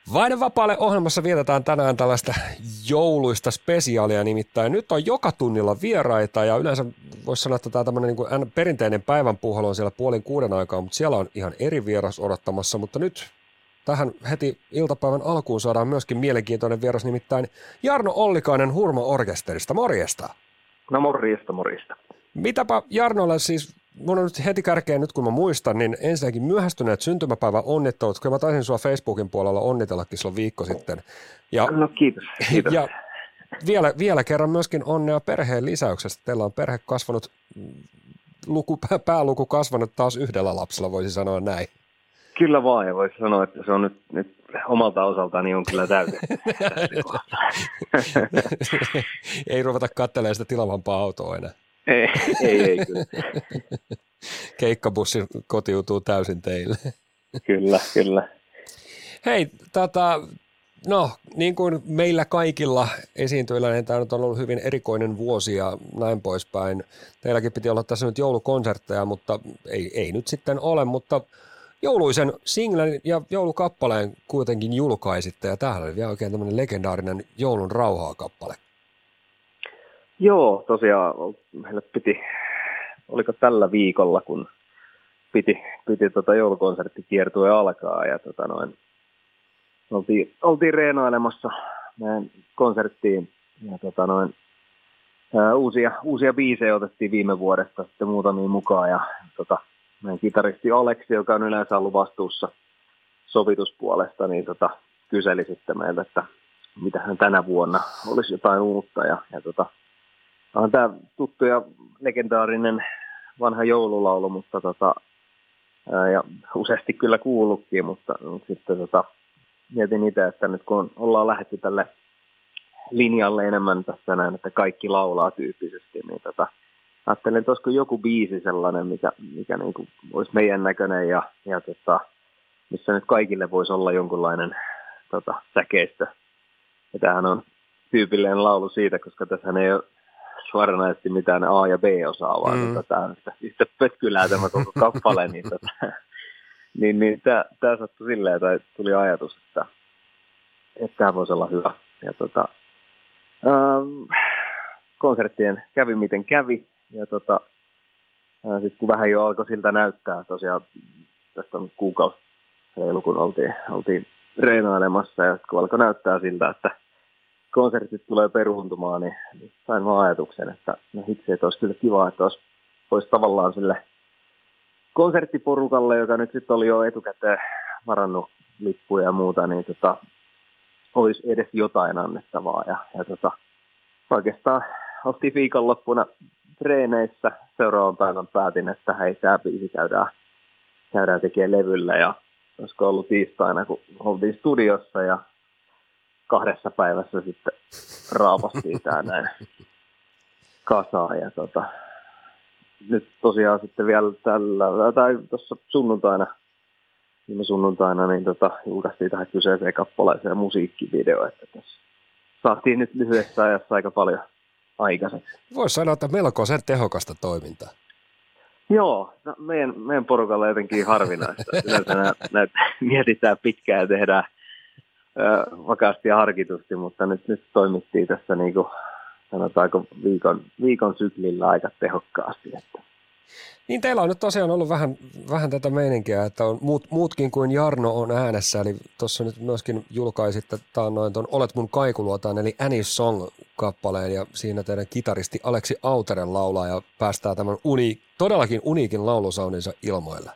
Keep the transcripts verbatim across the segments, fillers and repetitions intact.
Vaihde vapaalle ohjelmassa vietetään tänään tällaista jouluista spesiaalia, nimittäin nyt on joka tunnilla vieraita ja yleensä voisi sanoa, että tämä tämmöinen niin kuin perinteinen päivän puuhailu on siellä puolin kuuden aikaa, mutta siellä on ihan eri vieras odottamassa, mutta nyt tähän heti iltapäivän alkuun saadaan myöskin mielenkiintoinen vieras, nimittäin Jarno Ollikainen Hurmo-orkesterista. Morjesta. No morjesta, morjesta. Mitäpä Jarnolle siis, mun on nyt heti kärkeen nyt kun mä muistan, niin ensinnäkin myöhästyneet syntymäpäivän onnittelut, kun mä taisin sua Facebookin puolella onnitellakin silloin viikko sitten. Ja, no kiitos, kiitos. Ja vielä, vielä kerran myöskin onnea perheen lisäyksestä. Teillä on perhe kasvanut, luku, pääluku kasvanut taas yhdellä lapsella, voisi sanoa näin. Kyllä vaan, ja voisi sanoa, että se on nyt, nyt omalta osaltaan niin on kyllä täysin. Ei ruveta katselemaan sitä tilavampaa autoa enää. Ei, ei, ei kyllä. Keikkabussi kotiutuu täysin teille. Kyllä, kyllä. Hei, tota, no niin kuin meillä kaikilla esiintyjillä, niin tämä nyt on ollut hyvin erikoinen vuosi ja näin poispäin. Teilläkin piti olla tässä nyt joulukonsertteja, mutta ei, ei nyt sitten ole, mutta jouluisen singlen ja joulukappaleen kuitenkin julkaisitte, ja tämähän oli vielä oikein tämmöinen legendaarinen Joulun rauhaa-kappale. Joo, tosiaan meille piti, oliko tällä viikolla, kun piti, piti tota joulukonserttikiertue alkaa, ja tota noin, oltiin, oltiin reenailemassa meidän konserttiin, ja tota noin, ää, uusia, uusia biisejä otettiin viime vuodesta sitten muutamia mukaan, ja tota, meidän kitaristi Aleksi, joka on yleensä ollut vastuussa sovituspuolesta, niin tota, kyseli sitten meiltä, että mitähän tänä vuonna olisi jotain uutta. Ja, ja tota, on tämä tuttu ja legendaarinen vanha joululaulu, mutta tota, ää, ja useasti kyllä kuullutkin, mutta, mutta sitten tota, mietin itse, että nyt kun ollaan lähdetty tälle linjalle enemmän tässä näin, että kaikki laulaa tyyppisesti, niin tota, ajattelin, että olisiko joku biisi sellainen, mikä, mikä niin kuin olisi meidän näköinen ja, ja tota, missä nyt kaikille voisi olla jonkunlainen tota, säkeistö. Ja tämähän on tyypillinen laulu siitä, koska tässä ei ole suoranaisesti mitään A- ja B-osaa, vaan mm. tota, tämä on yhtä, yhtä pötkylää tämä koko kappale. niin tota, niin, niin tämä, tämä sattui silleen, että tuli ajatus, että, että tämä voisi olla hyvä. Ja tota, ähm, konserttien kävi miten kävi. Ja tota, sitten kun vähän jo alkoi siltä näyttää, tosiaan tästä on kuukausi reilu, kun oltiin, oltiin reenailemassa, ja kun alkoi näyttää siltä, että konsertit tulee peruuntumaan, niin, niin sain vaan ajatuksen, että no hitsi, että olisi kyllä kiva, että olisi, olisi tavallaan sille konserttiporukalle, joka nyt sitten oli jo etukäteen varannut lippuja ja muuta, niin tota, olisi edes jotain annettavaa. Ja, ja tota, oikeastaan oltiin viikonloppuna treeneissä. Seuraavan päivän päätin, että hei, tämä biisi käydään, käydään tekemään levyllä. Ja olisiko ollut tiistaina, kun oltiin studiossa ja kahdessa päivässä sitten raapastiin tämä näin kasaan. Ja tota, nyt tosiaan sitten vielä tällä, tai tuossa sunnuntaina, viime sunnuntaina, niin tota, julkaistiin tähän kyseiseen kappaleeseen musiikkivideo, että tässä saatiin nyt lyhyessä ajassa aika paljon aikaiseksi. Voisi sanoa, että melkoisen tehokasta toimintaa. Joo, no meidän, meidän porukalla on jotenkin harvinaista. Yleensä nä, nä, mietitään pitkään ja tehdään ö, vakaasti ja harkitusti, mutta nyt, nyt toimittiin tässä niin kuin, sanotaanko viikon, viikon syklillä aika tehokkaasti. Että. Niin teillä on nyt tosiaan ollut vähän, vähän tätä meininkiä, että on muut, muutkin kuin Jarno on äänessä, eli tuossa nyt myöskin julkaisitte taannoin tuon Olet mun kaikuluotaan, eli Annie Song-kappaleen, ja siinä teidän kitaristi Aleksi Auteren laulaa, ja päästää tämän uni, todellakin uniikin laulusauninsa ilmoille.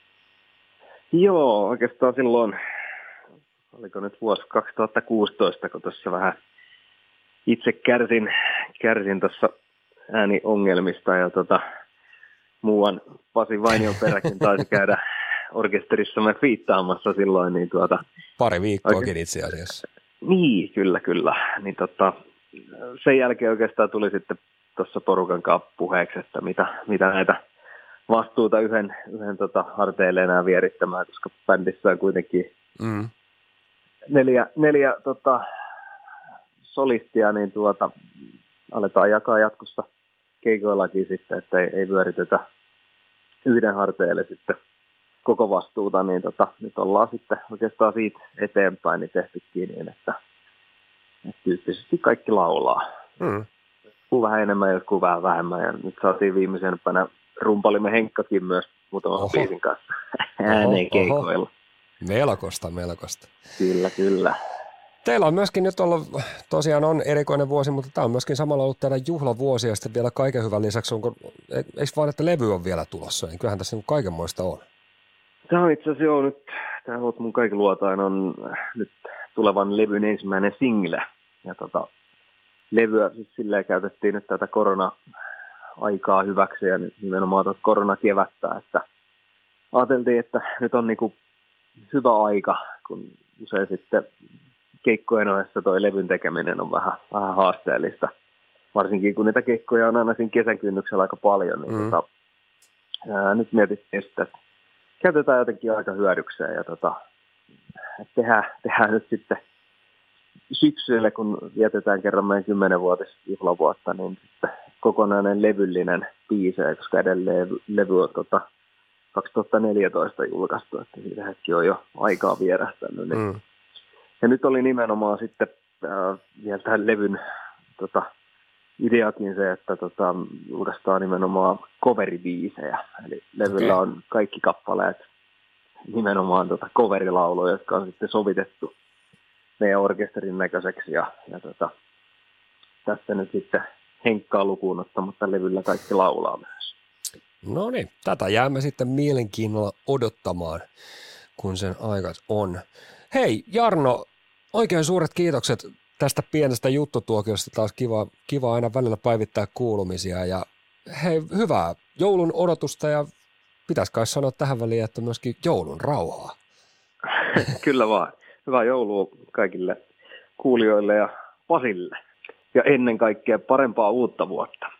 Joo, oikeastaan silloin, oliko nyt vuosi kaksituhattakuusitoista, kun tuossa vähän itse kärsin, kärsin tuossa ääniongelmista, ja tota, muuan Pasi Vainionperäkin taisi käydä orkesterissamme fiittaamassa silloin. Niin tuota, Pari viikkoakin oikein, itse asiassa. Niin, kyllä, kyllä. Niin tota, sen jälkeen oikeastaan tuli sitten tuossa porukan kanssa puheeksi, että mitä, mitä näitä vastuuta yhden, yhden tota, harteille enää vierittämään, koska bändissä on kuitenkin mm. neljä, neljä tota, solistia, niin tuota, aletaan jakaa jatkossa keikoillakin sitten, että ei, ei vyörytetä yhden harteille sitten koko vastuuta, niin tota, nyt ollaan sitten oikeastaan siitä eteenpäin niin tehtykin niin, että, että tyyppisesti kaikki laulaa. Mm. Jotkut vähän enemmän, jotkut vähän vähemmän. Ja nyt saatiin viimeisempänä rumpalimme Henkkakin myös muutaman biisin kanssa ääneen keikoilla. Melkoista, melkoista. Kyllä, kyllä. Teillä on myöskin nyt ollut, tosiaan on erikoinen vuosi, mutta tämä on myöskin samalla ollut teidän juhlavuosi ja sitten vielä kaiken hyvän lisäksi, onko, eikö vaan, että levy on vielä tulossa, niin kyllähän tässä kaikenmoista on. Tämä on itse asiassa joo nyt, tämä on mun kaikki luotain on nyt tulevan levyn ensimmäinen single. Ja tota, levyä siis silleen käytettiin nyt tätä korona-aikaa hyväksi ja nyt nimenomaan tuota koronakevättä, että ajateltiin, että nyt on niinku hyvä aika, kun usein sitten keikkojen ohessa toi levyn tekeminen on vähän, vähän haasteellista. Varsinkin kun niitä keikkoja on aina siinä kesän kynnyksellä aika paljon, niin mm. tota, ää, nyt mietittiin sitten, että käytetään jotenkin aika hyödykseen ja tota, tehdään, tehdään nyt sitten syksyllä, kun vietetään kerran meidän kymmenvuotisjuhlavuotta, niin sitten kokonainen levyllinen biisejä, koska edelleen levy on tota, kaksituhattaneljätoista julkaistu, että siitä hetki on jo aikaa vierähtänyt. Niin. Mm. Ja nyt oli nimenomaan sitten äh, vielä tähän levyn tota, ideakin se, että tota, julkaistaan nimenomaan coveribiisejä. Eli levyllä okay. on kaikki kappaleet nimenomaan tota, coverilauluja, jotka on sitten sovitettu meidän orkesterin näköiseksi. Ja, ja tota, tässä nyt sitten Henkkaa lukuun ottamatta levyllä kaikki laulaa myös. No niin, tätä jäämme sitten mielenkiinnolla odottamaan, kun sen aikat on. Hei Jarno, oikein suuret kiitokset tästä pienestä juttutuokiosta. Taas kiva, kiva aina välillä päivittää kuulumisia. Ja hei, hyvää joulun odotusta ja pitäisi kai sanoa tähän väliin, että myöskin joulun rauhaa. Kyllä vaan. Hyvää joulua kaikille kuulijoille ja Pasille. Ja ennen kaikkea parempaa uutta vuotta.